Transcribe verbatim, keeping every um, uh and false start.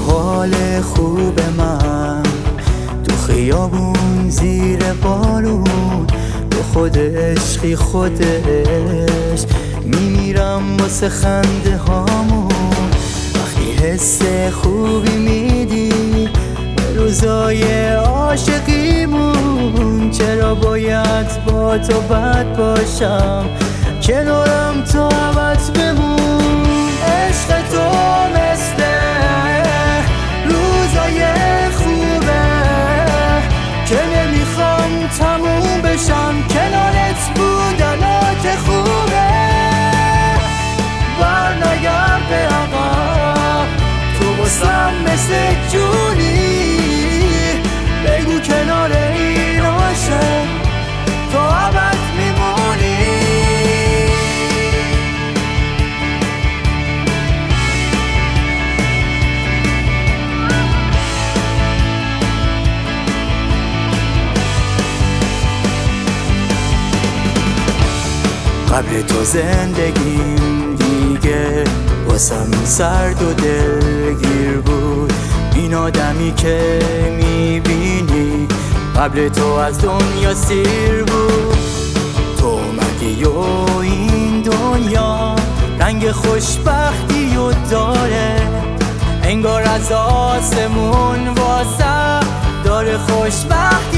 حال خوب من، تو خیابون زیر بارون، تو خود عشقی خودش میمیرم واسه خنده هامون. وقتی حس خوبی میدی به روزای عاشقیمون، چرا باید با تو بد باشم کنارم تا ابد بمون؟ عشق تو مثل روزای خوبه که نمیخوام تموم بشم، کنارت بودنا که خوبه. بر نگرد به عقب، تو واسم مثل جونی، بگو کنار این عاشق تا ابد میمونی. قبل تو زندگیم دیگه واسم سرد و دلگیر بود. این آدمی که میبینی قبل تو از دنیا سیر بود. تو اومدی و این دنیا رنگ خوشبختی و داره، انگار از آسمون واسه داره خوشبختی